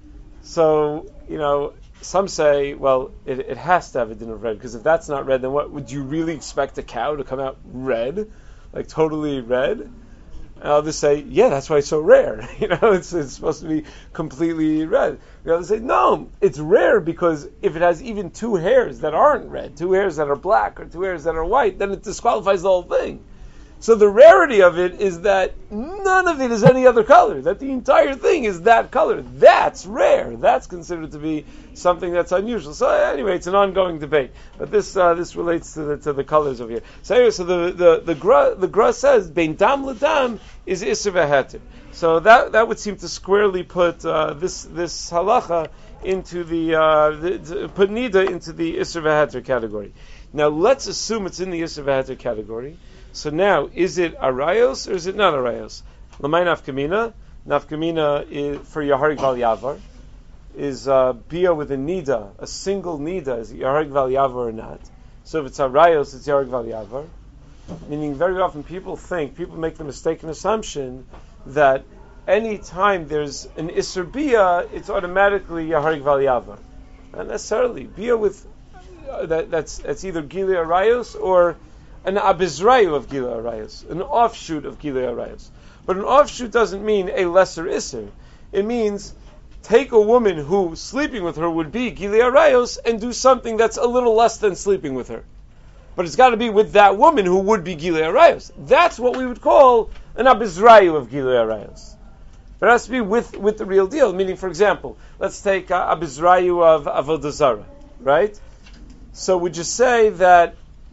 So you know, some say, well, it, it has to have a din of red because if that's not red, then what would you really expect a cow to come out red? Like totally red, and I'll just say, yeah, that's why it's so rare. You know, it's it's supposed to be completely red. The others say, no, it's rare because if it has even two hairs that aren't red, two hairs that are black or two hairs that are white, then it disqualifies the whole thing. So the rarity of it is that none of it is any other color, that the entire thing is that color. That's rare. That's considered to be something that's unusual. So anyway, it's an ongoing debate. But this uh, this relates to the to the colors over here. So anyway, so the the the gra, the gra says bein dam ledam is iser v'heter. So that that would seem to squarely put uh, this this halacha into the, uh, the put nida into the iser v'heter category. Now let's assume it's in the iser v'heter category. So now, is it arayos or is it not arayos? Lamay nafkamina. Nafkamina is, for Yaharik Val Yavar is uh, bia with a nida, a single nida. Is it Yaharik Val Yavar or not? So if it's arayos, it's Yaharik Val Yavar. Meaning, very often people think, people make the mistaken assumption that any time there's an iser bia, it's automatically Yaharik Val Yavar. Not necessarily. Bia with uh, that, that's that's either Gili arayos or an abizrayu of Gila Arayos, an offshoot of Gila Arayos. But an offshoot doesn't mean a lesser Isser. It means take a woman who sleeping with her would be Gila Arayos and do something that's a little less than sleeping with her. But it's got to be with that woman who would be Gila Arayos. That's what we would call an abizrayu of Gila Arayos. But it has to be with, with the real deal. Meaning, for example, let's take uh, abizrayu of Avodah Zarah, right? So would you say that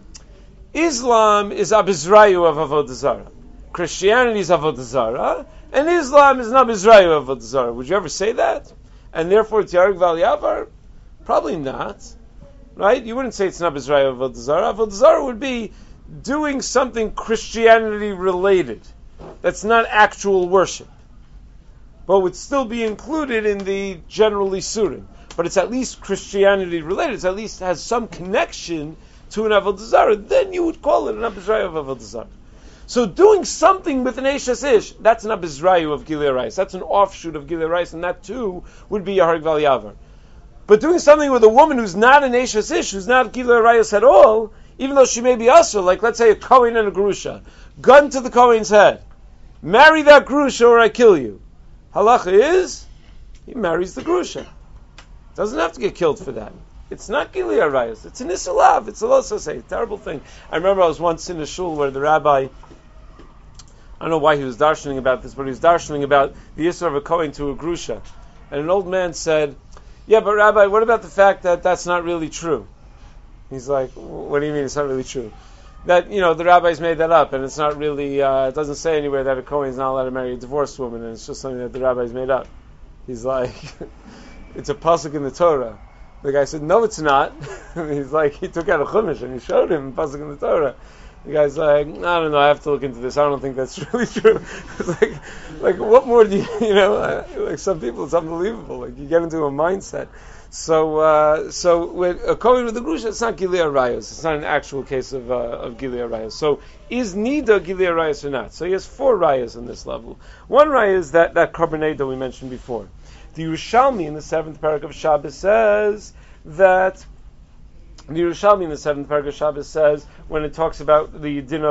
Islam is abizrayu of Avodah Zarah, Christianity is Avodah Zarah, and Islam is an abizrayu of Avodah Zarah? Would you ever say that? And therefore it's Yaharik Val Yavar? Probably not. Right? You wouldn't say it's an abizrayu of Avodah Zarah. Avodah Zarah would be doing something Christianity related. That's not actual worship. But would still be included in the general Isurim. But it's at least Christianity related. It at least has some connection to an Avodah Zarah, then you would call it an abizrayu of Avodah Zarah. So doing something with an Eishes Ish, that's an abizrayu of Gilei Arayos. That's an offshoot of Gilei Arayos, and that too would be Yaharik Val Yavar. But doing something with a woman who's not an Eishes Ish, who's not Gilei Arayos at all, even though she may be Asur, like let's say a Kohen and a Grusha, gun to the Kohen's head, marry that Grusha or I kill you. Halacha is, he marries the Grusha. Doesn't have to get killed for that. It's not Gilei Arayos. It's an Isalav. It's a losasei. Terrible thing. I remember I was once in a shul where the rabbi, I don't know why he was darshaning about this, but he was darshaning about the Isra of a Kohen to a Grusha. And an old man said, yeah, but Rabbi, what about the fact that that's not really true? He's like, what do you mean it's not really true? That, you know, the rabbis made that up, and it's not really, uh, it doesn't say anywhere that a Kohen is not allowed to marry a divorced woman, and it's just something that the rabbis made up. He's like, it's a pasuk in the Torah. The guy said, no, it's not. He's like, he took out a chumash and he showed him pasuk in the Torah. The guy's like, I don't know, I have to look into this. I don't think that's really true. It's like, like, what more do you, you know, like some people, it's unbelievable. Like, you get into a mindset. So, uh, so with a Kohen with a Grusha, it's not Gilei Arayos. It's not an actual case of, uh, of Gilei Arayos. So, is Nida Gilei Arayos or not? So, he has four rayas on this level. One raya is that, that Karbanei that we mentioned before. The Yerushalmi in the seventh parak of Shabbos says that the Yerushalmi in the seventh parak of Shabbos says when it talks about the din of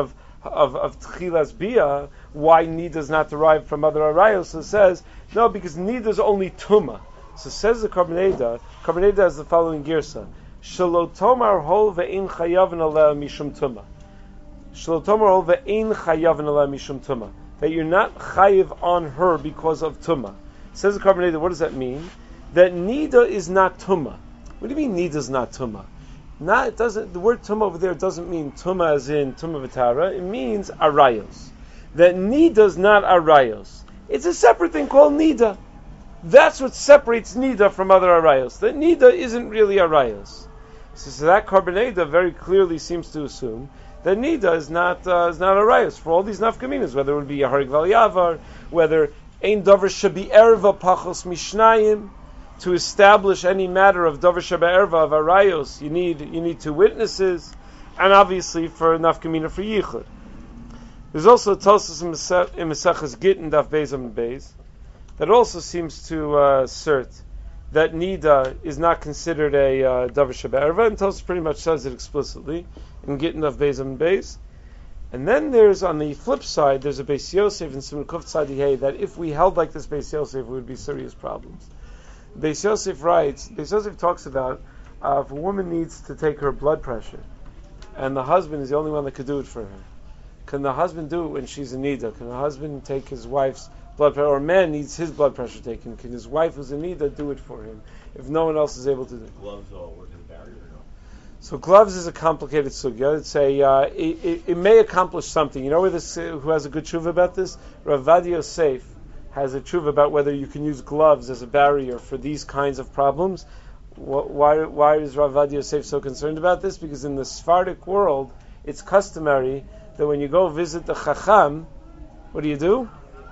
of, of Tchilas Bia, why Nida is not derived from other Arayos. So it says, no, because Nida is only Tuma. So says the Karbaneda, Karbaneda has the following girsa. Shalotomar hol ve'in chayavin aleh mishum Tuma. Shalotomar hol ve'in chayavin aleh mishum Tuma. That you're not chayiv on her because of Tuma. Says the Karbaneda, what does that mean? That Nida is not Tuma. What do you mean Nida is not Tuma? Not, it doesn't, the word Tuma over there doesn't mean Tuma as in Tuma V'tara. It means Arayos. That Nida is not Arayos. It's a separate thing called Nida. That's what separates Nida from other Arayos. That Nida isn't really Arayos. So, so that Karbaneda very clearly seems to assume that Nida is not uh, is not Arayos for all these nafkaminas, whether it would be a Harig Val Yavar, whether Ein Dover Shabi Erva Pachos Mishnayim. To establish any matter of Dover Sheba Erva of Arayos, you need you need two witnesses, and obviously for nafkamina for Yichud. There's also a Tosas in Mesachas Gittin Daf Beis and Beis that also seems to uh, assert that Nida is not considered a uh, Dover Sheba Erva, and Tosas pretty much says it explicitly in Gittin Daf Beis and Beis. And then there's on the flip side, there's a Beis Yosef in Simon Kuf Tzadihei that if we held like this Beis Yosef, it would be serious problems. Beis Yosef writes, Beis Yosef talks about uh, if a woman needs to take her blood pressure, and the husband is the only one that could do it for her, can the husband do it when she's in Nida? Can the husband take his wife's blood pressure, or a man needs his blood pressure taken? Can his wife who's in Nida do it for him if no one else is able to do it? Gloves all work as a barrier or no? So gloves is a complicated sugya. It's a, uh, it, it, it may accomplish something. You know where this, uh, who has a good tshuva about this? Rav Ovadia Yosef has a tshuva about whether you can use gloves as a barrier for these kinds of problems. Why, why is Rav Ovadia Yosef so concerned about this? Because in the Sephardic world, it's customary that when you go visit the Chacham, what do you do?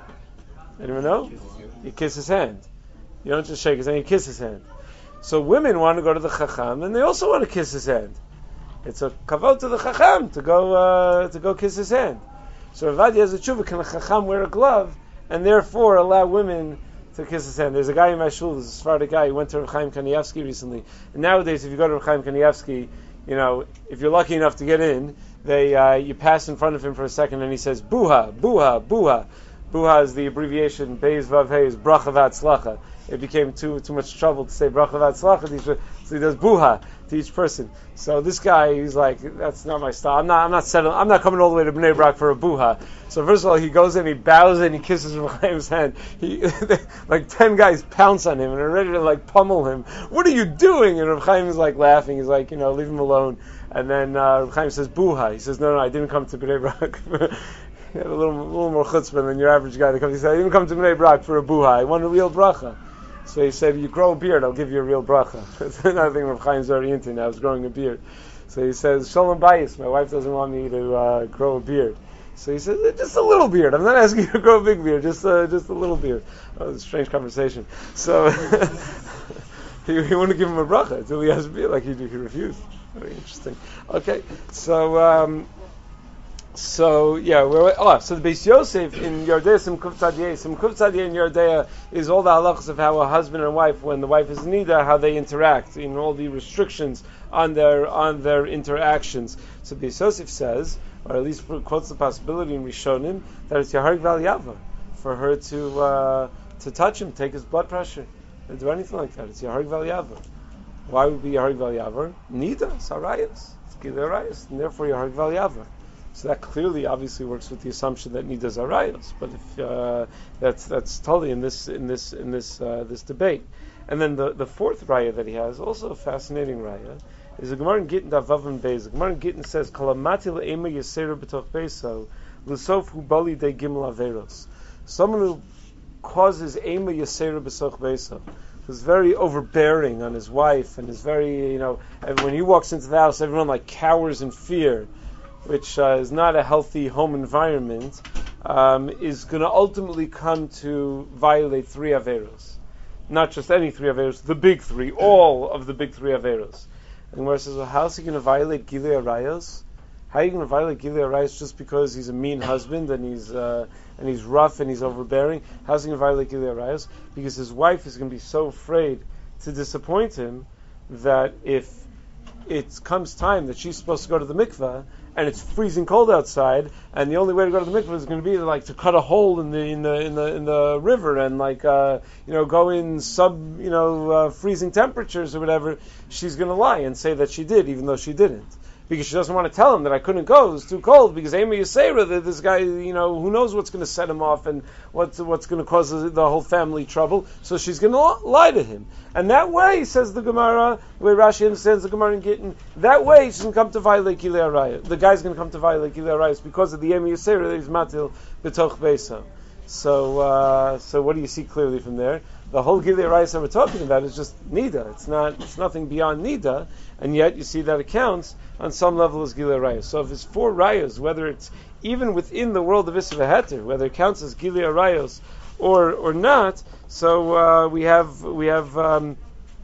Anyone know? You kiss his hand. You don't just shake his hand, you kiss his hand. So women want to go to the Chacham, and they also want to kiss his hand. It's a kavod to the Chacham to go uh, to go kiss his hand. So Rav Ovadia has a tshuva, can a Chacham wear a glove and therefore allow women to kiss his hand? There's a guy in my shul, there's a Sephardic guy, he went to Rav Chaim Kanievsky recently. And nowadays, if you go to Rav Chaim Kanievsky, you know, if you're lucky enough to get in, they uh, you pass in front of him for a second and he says, Buha, Buha, Buha. Buha is the abbreviation, Beis Vav Hey is Bracha V'Atzlacha. It became too too much trouble to say Bracha V'Atzlacha, so he does Buha to each person. So this guy, he's like, that's not my style. I'm not I'm not settling, I'm not coming all the way to Bnei Brak for a Buha. So first of all, he goes in, he bows in, he kisses Rav Chaim's hand. He, like ten guys pounce on him and are ready to like pummel him. What are you doing? And Rav Chaim is like laughing. He's like, you know, leave him alone. And then uh, Rav Chaim says, Buha. He says, no, no, I didn't come to Bnei Brak. He had a little, a little more chutzpah than your average guy that comes. He said, I didn't come to Bnei Brak for a Buha. I want a real bracha. So he said, you grow a beard, I'll give you a real bracha. That's another thing Rav Chaim's already into now, is growing a beard. So he says, Shalom Bayis, my wife doesn't want me to uh, grow a beard. So he says, just a little beard. I'm not asking you to grow a big beard, just uh, just a little beard. Oh, it's a strange conversation. So he, he wouldn't give him a bracha until he has a beard, like he, he refused. Very interesting. Okay, so... Um, So yeah, we're, oh, so the Beis Yosef in Yordea Simkuf Tzadiyeh, Simkuf Tzadiyeh in Yordea is all the halachas of how a husband and wife, when the wife is in nida, how they interact, in all the restrictions on their on their interactions. So Beis Yosef says, or at least quotes the possibility in Rishonim, that it's Yaharig Val Yava for her to uh, to touch him, take his blood pressure, or do anything like that. It's Yaharig Val Yava. Why would it be Yaharig Val Yava? Nida, Sarayas, it's Gilei Arayos, and therefore Yaharig Val Yava. So that clearly, obviously, works with the assumption that Nida is Arayos, but if uh, that's that's totally in this in this in this uh, this debate. And then the, the fourth raya that he has, also a fascinating raya, is a Gemara in Gittin Davav and Beis. The Gemara in Gittin says, "Kalamati le'ema yesera b'toch beiso, l'sof hu bali de gimel averos." Someone who causes ema yesera b'toch beiso, who's very overbearing on his wife, and is very, you know, and when he walks into the house, everyone like cowers in fear, which uh, is not a healthy home environment, um, is going to ultimately come to violate three averos. Not just any three averos, the big three, all of the big three averos. And Gemara says, well, how is he going to violate Gilei Arayos? How are you going to violate Gilei Arayos just because he's a mean husband and he's uh, and he's rough and he's overbearing? How's he going to violate Gilei Arayos? Because his wife is going to be so afraid to disappoint him that if it comes time that she's supposed to go to the mikveh and it's freezing cold outside, and the only way to go to the mikveh is going to be like to cut a hole in the in the in the in the river and like uh, you know go in sub you know uh, freezing temperatures or whatever, she's going to lie and say that she did, even though she didn't. Because she doesn't want to tell him that I couldn't go, it was too cold, because Amy Yisera, that this guy, you know, who knows what's going to set him off and what's, what's going to cause the whole family trouble, so she's going to lie to him. And that way, says the Gemara, the way Rashi understands the Gemara in Gittin, that way she's going to come to violate Gilei Arayos. The guy's going to come to violate Gilei Arayos because of the Amy Yisera that he's matil b'toch beisa. So, uh, so what do you see clearly from there? The whole Gilei Arayos that we're talking about is just Nida. It's not, it's nothing beyond Nida, and yet you see that it counts on some level as Gilei Arayos. So if it's four Rayos, whether it's even within the world of Isser V'Heter, whether it counts as Gilei Arayos or or not, so uh, we have we have um,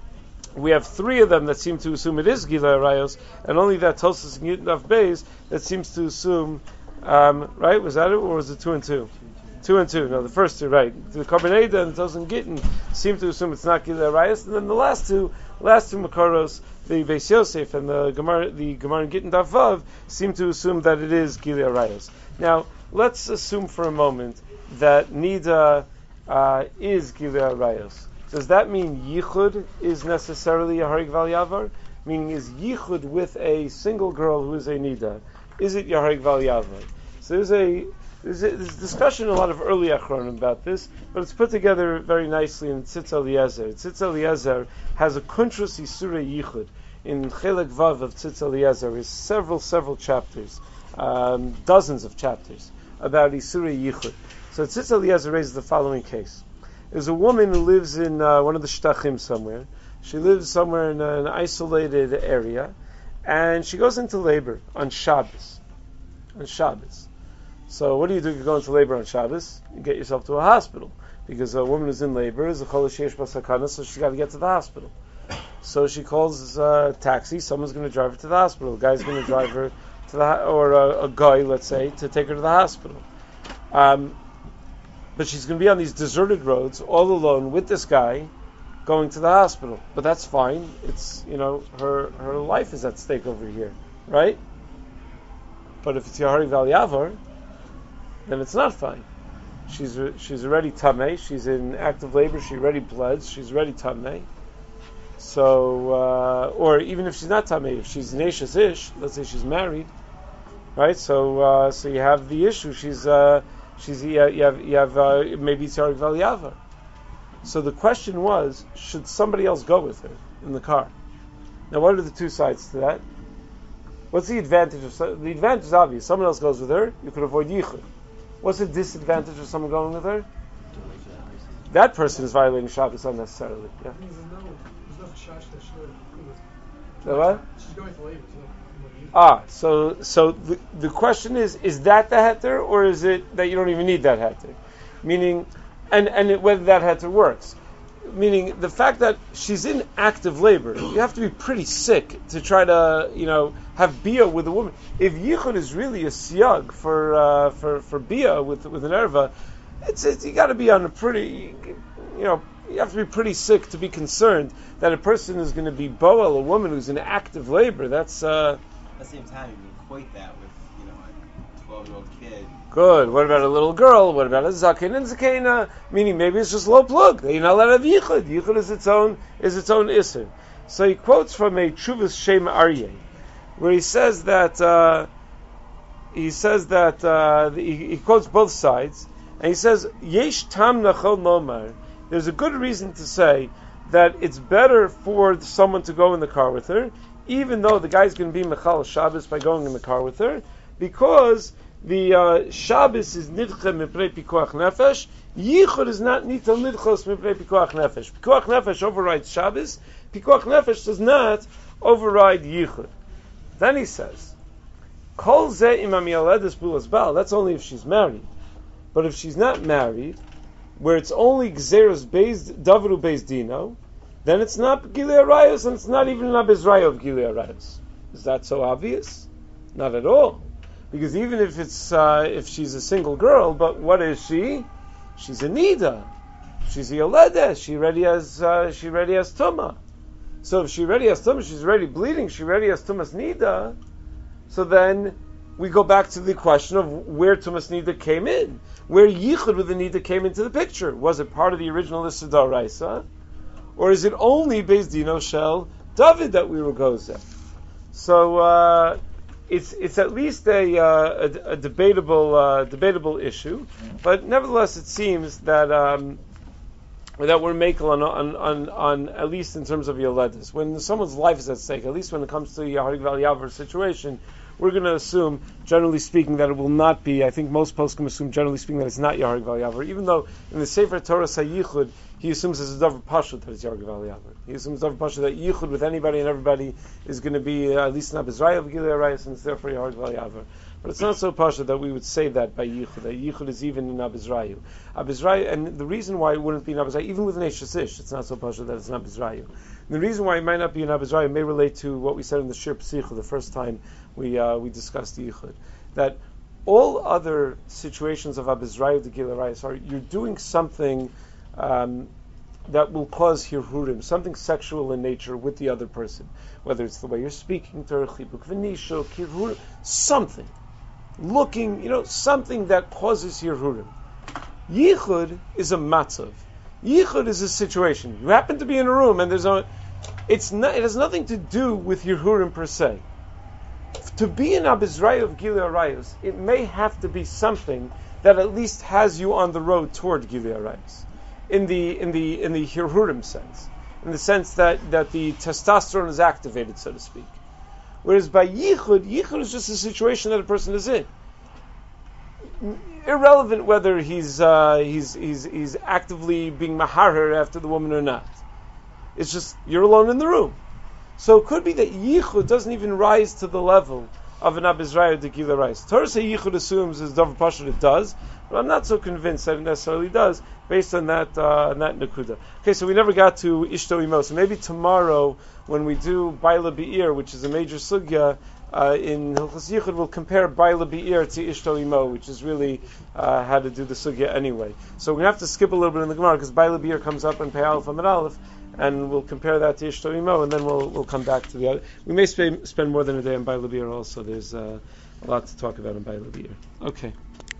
we have three of them that seem to assume it is Gilei Arayos, and only that Tosas and Yitnaf Beis that seems to assume, um, right? Was that it, or was it two and two? Two and two. No, the first two, right? The Karbaneda and Tos and Gittin seem to assume it's not Gilei Arayos, and then the last two, last two Makaros, the Beis Yosef and the Gemara, the Gemara and Gittin Daf Vav, seem to assume that it is Gilei Arayos. Now, let's assume for a moment that Nida uh, is Gilei Arayos. Does that mean Yichud is necessarily a Harig Val Yavar? Meaning, is Yichud with a single girl who is a Nida? Is it Yaharig Val Yavar? So there's a There's, a, there's discussion in a lot of early Achronim about this, but it's put together very nicely in Tzitz Eliezer. Tzitz Eliezer has a Kuntrus Yisura Yichud. In Chelek Vav of Tzitz Eliezer is several, several chapters, um, dozens of chapters, about Yisura Yichud. So Tzitz Eliezer raises the following case. There's a woman who lives in uh, one of the Shtachim somewhere. She lives somewhere in an isolated area, and she goes into labor on Shabbos. On Shabbos. So what do you do if you go into labor on Shabbos? You get yourself to a hospital, because a woman who's in labor is a chol sheyesh basakana, so she's got to get to the hospital. So she calls a taxi. Someone's going to drive her to the hospital. The guy's going to drive her to the or a, a guy, let's say, to take her to the hospital. Um, but she's going to be on these deserted roads all alone with this guy going to the hospital. But that's fine. It's, you know, her her life is at stake over here, right? But if it's Yaharig Val Yavar, then it's not fine. She's she's already tamei. She's in active labor. She already bled. She's already tamei. So, uh, or even if she's not tamei, if she's neishas ish, let's say she's married, right? So, uh, so you have the issue. She's uh, she's you have you have uh, maybe it's Yaharig Val Yavar. So the question was, should somebody else go with her in the car? Now, what are the two sides to that? What's the advantage of the advantage is obvious. Someone else goes with her, you could avoid yichud. What's the disadvantage of someone going with her? That person is violating Shabbos unnecessarily. Yeah. There's no, there's no chash that she's going to The what? She's going to labor. Ah, so so the, the question is, is that the heter, or is it that you don't even need that heter? Meaning, and, and it, whether that heter works. Meaning, the fact that she's in active labor, you have to be pretty sick to try to, you know, have bia with a woman. If yichud is really a siyag for uh, for for bia with with an erva, it's, it's you got to be on a pretty, you know, you have to be pretty sick to be concerned that a person is going to be boel, a woman who's in active labor. That's uh, at the same time, you equate that with, you know, a twelve-year-old kid. Good. What about a little girl? What about a zaken and zakena? Meaning maybe it's just low plug. You're not allowed to have yichud. Yichud is its own is its own isser. So he quotes from a Chuvas Shem Aryeh, where he says that uh, he says that uh, he, he quotes both sides, and he says yesh tam nachol lomar. There's a good reason to say that it's better for someone to go in the car with her, even though the guy's going to be mechal Shabbos by going in the car with her, because the uh, Shabbos is nidche miprei pikuach nefesh. Yichud is not nitel nidchos miprei pikuach nefesh. Pikuach nefesh overrides Shabbos. Pikuach nefesh does not override yichud. Then he says, Kol ze imam yaledes bulas bal. That's only if she's married. But if she's not married, where it's only gzeros based davru based dino, then it's not Gilei Arayos, and it's not even an abizrayo of Gilei Arayos. Is that so obvious? Not at all. Because even if it's uh, if she's a single girl, but what is she? She's a nida. She's a yoledes. She already has uh, she already has tumah. So if she already has tumah, she's already bleeding. She already has tumas nida. So then we go back to the question of where Tumas Nida came in, where Yichud with the Nida came into the picture. Was it part of the original Issa D'Oraisa, or is it only Beis Dino Shel David that we will go there? So uh, it's it's at least a, uh, a, a debatable uh, debatable issue, but nevertheless it seems that um, that we're makel on, on on on at least in terms of Yoledis. When someone's life is at stake, at least when it comes to the Yaharig Val Yavar situation, we're going to assume, generally speaking, that it will not be. I think most poskim assume, generally speaking, that it's not Yaharig Val Yavar, even though in the Sefer Torah Sayichud, he assumes it's a Davar Pashut that it's Yaharig Val Yavar. He assumes Davar Pashut that Yichud with anybody and everybody is going to be uh, at least not Bezraya of Gilei Arayos, and it's therefore Yaharig Val Yavar. But it's not so Pashut that we would say that by Yichud, that Yichud is even in Abizrayu. Abizrayu, and the reason why it wouldn't be in Abizrayu, even with an Eishasish, it's not so Pashut that it's in Abizrayu. The reason why it might not be in Abizrayu may relate to what we said in the Shir Psicha the first time we uh, we discussed the Yichud, that all other situations of Abizrayu, the Gilei Arayos, are you're doing something um, that will cause hirhurim, something sexual in nature with the other person, whether it's the way you're speaking to her, chibuk v'nisho, hirhurim, something. Looking, you know, something that causes hirhurim. Yichud is a matzav. Yichud is a situation. You happen to be in a room and there's a, it's not, it has nothing to do with hirhurim per se. To be in Abizrayu of Gilei Arayos, it may have to be something that at least has you on the road toward Gilei Arayos, in the in the in the hirhurim sense, in the sense that, that the testosterone is activated, so to speak. Whereas by Yichud, Yichud is just a situation that a person is in. Irrelevant whether he's uh, he's he's he's actively being maharer after the woman or not. It's just you're alone in the room. So it could be that Yichud doesn't even rise to the level of an Abizrayu de Gilei Arayos. Torah say Yichud assumes as Davar Pashut it does, but I'm not so convinced that it necessarily does based on that uh, on that Nakuda. Okay, so we never got to Ishto Imo. So maybe tomorrow when we do Baila Be'ir, which is a major sugya uh, in Hilchos Yichud, we'll compare Baila Be'ir to Ishto Imo, which is really uh, how to do the sugya anyway. So we have to skip a little bit in the Gemara because Baila Be'ir comes up in Pei Aleph Amud Aleph, and we'll compare that to Ishto Imo, and then we'll we'll come back to the other. We may sp- spend more than a day on Baila Be'ir also. There's uh, a lot to talk about on Baila Be'ir. Okay.